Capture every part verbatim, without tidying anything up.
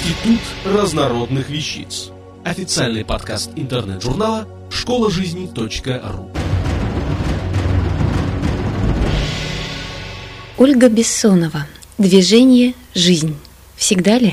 Институт разнородных вещиц. Официальный подкаст интернет-журнала школа жизни точка ру. Ольга Бессонова. Движение – жизнь. Всегда ли?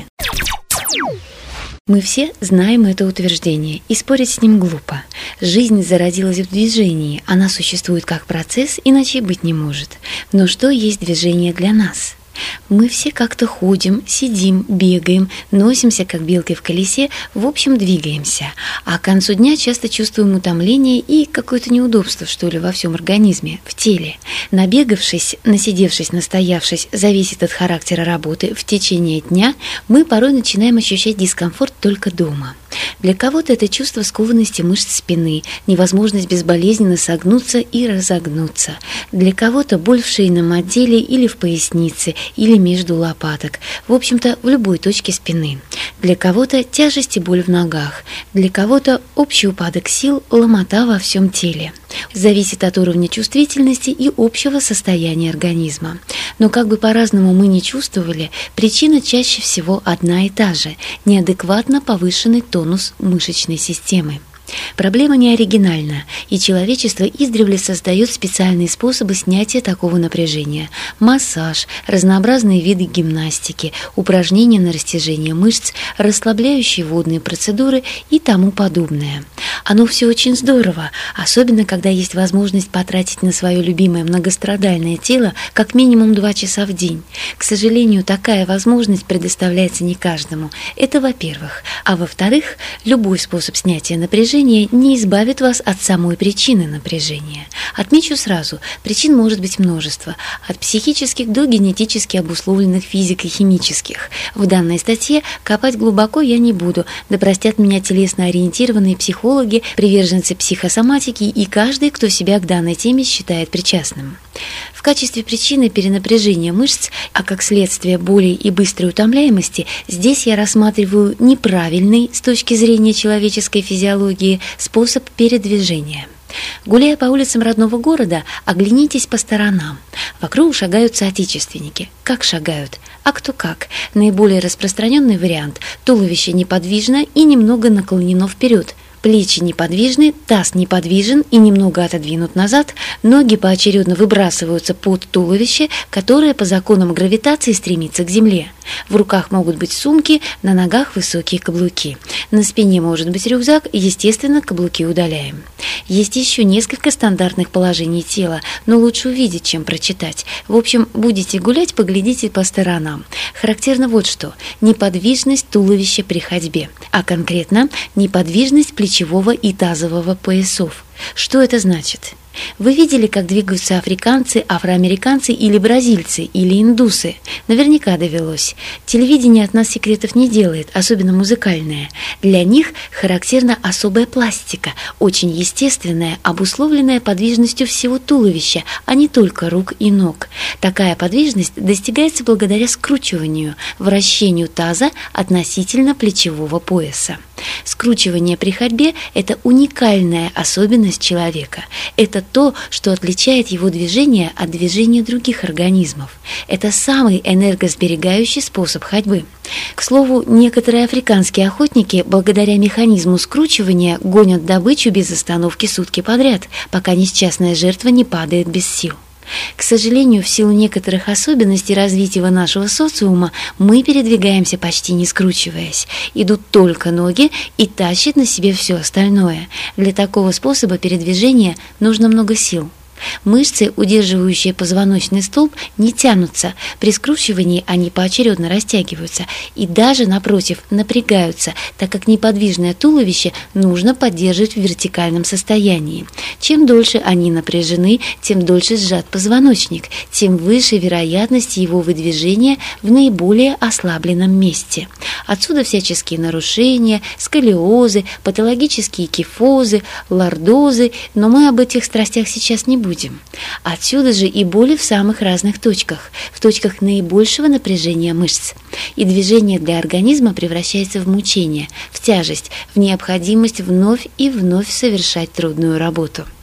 Мы все знаем это утверждение, и спорить с ним глупо. Жизнь зародилась в движении, она существует как процесс, иначе быть не может. Но что есть движение для нас? Мы все как-то ходим, сидим, бегаем, носимся, как белки в колесе, в общем, двигаемся. А к концу дня часто чувствуем утомление и какое-то неудобство, что ли, во всем организме, в теле. Набегавшись, насидевшись, настоявшись, зависит от характера работы, в течение дня мы порой начинаем ощущать дискомфорт только дома. Для кого-то это чувство скованности мышц спины, невозможность безболезненно согнуться и разогнуться. Для кого-то боль в шейном отделе или в пояснице, или между лопаток, в общем-то, в любой точке спины. Для кого-то тяжесть и боль в ногах, для кого-то общий упадок сил, ломота во всем теле. Зависит от уровня чувствительности и общего состояния организма. Но как бы по-разному мы ни чувствовали, причина чаще всего одна и та же – неадекватно повышенный тонус мышечной системы. Проблема не оригинальна, и человечество издревле создает специальные способы снятия такого напряжения. Массаж, разнообразные виды гимнастики, упражнения на растяжение мышц, расслабляющие водные процедуры и тому подобное. Оно все очень здорово, особенно когда есть возможность потратить на свое любимое многострадальное тело как минимум два часа в день. К сожалению, такая возможность предоставляется не каждому. Это во-первых. А во-вторых, любой способ снятия напряжения не избавит вас от самой причины напряжения. Отмечу сразу, причин может быть множество, от психических до генетически обусловленных физико-химических. В данной статье копать глубоко я не буду, да простят меня телесно-ориентированные психологи, приверженцы психосоматики и каждый, кто себя к данной теме считает причастным. В качестве причины перенапряжения мышц, а как следствие боли и быстрой утомляемости, здесь я рассматриваю неправильный с точки зрения человеческой физиологии способ передвижения. Гуляя по улицам родного города, оглянитесь по сторонам. Вокруг шагают соотечественники. Как шагают? А кто как? Наиболее распространенный вариант – туловище неподвижно и немного наклонено вперед. Плечи неподвижны, таз неподвижен и немного отодвинут назад, ноги поочередно выбрасываются под туловище, которое по законам гравитации стремится к земле. В руках могут быть сумки, на ногах высокие каблуки. На спине может быть рюкзак, естественно, каблуки удаляем. Есть еще несколько стандартных положений тела, но лучше увидеть, чем прочитать. В общем, будете гулять, поглядите по сторонам. Характерно вот что: неподвижность туловища при ходьбе, а конкретно неподвижность плечевого и тазового поясов. Что это значит? Вы видели, как двигаются африканцы, афроамериканцы или бразильцы, или индусы? Наверняка довелось. Телевидение от нас секретов не делает, особенно музыкальное. Для них характерна особая пластика, очень естественная, обусловленная подвижностью всего туловища, а не только рук и ног. Такая подвижность достигается благодаря скручиванию, вращению таза относительно плечевого пояса. Скручивание при ходьбе – это уникальная особенность человека. Это то, что отличает его движение от движения других организмов. Это самый энергосберегающий способ ходьбы. К слову, некоторые африканские охотники благодаря механизму скручивания гонят добычу без остановки сутки подряд, пока несчастная жертва не падает без сил. К сожалению, в силу некоторых особенностей развития нашего социума мы передвигаемся почти не скручиваясь. Идут только ноги и тащат на себе все остальное. Для такого способа передвижения нужно много сил. Мышцы, удерживающие позвоночный столб, не тянутся. При скручивании они поочередно растягиваются и даже, напротив, напрягаются, так как неподвижное туловище нужно поддерживать в вертикальном состоянии. Чем дольше они напряжены, тем дольше сжат позвоночник, тем выше вероятность его выдвижения в наиболее ослабленном месте. Отсюда всяческие нарушения, сколиозы, патологические кифозы, лордозы, но мы об этих страстях сейчас не будем. Будем. Отсюда же и боли в самых разных точках, в точках наибольшего напряжения мышц. И движение для организма превращается в мучение, в тяжесть, в необходимость вновь и вновь совершать трудную работу.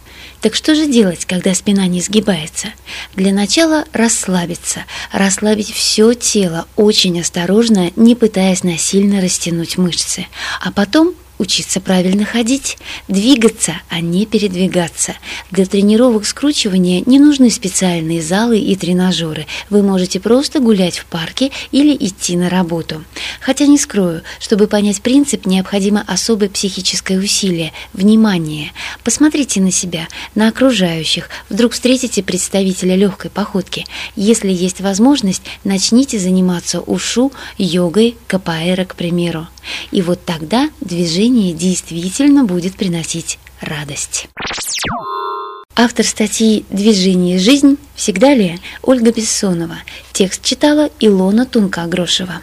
Так что же делать, когда спина не сгибается? Для начала расслабиться, расслабить все тело, очень осторожно, не пытаясь насильно растянуть мышцы. А потом учиться правильно ходить, двигаться, а не передвигаться. Для тренировок скручивания не нужны специальные залы и тренажеры. Вы можете просто гулять в парке или идти на работу. Хотя не скрою, чтобы понять принцип, необходимо особое психическое усилие, внимание. Посмотрите на себя, на окружающих. Вдруг встретите представителя легкой походки. Если есть возможность, начните заниматься ушу, йогой, капоэро, к примеру. И вот тогда движение действительно будет приносить радость. Автор статьи «Движение – жизнь. Всегда ли?» Ольга Бессонова. Текст читала Илона Тунка-Грошева.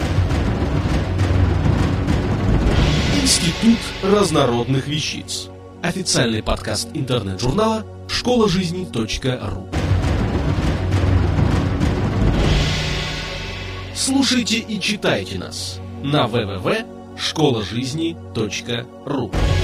Институт разнородных вещиц. Официальный подкаст интернет-журнала школа жизни точка ру. Слушайте и читайте нас на дабл ю дабл ю дабл ю точка школа жизни точка ру.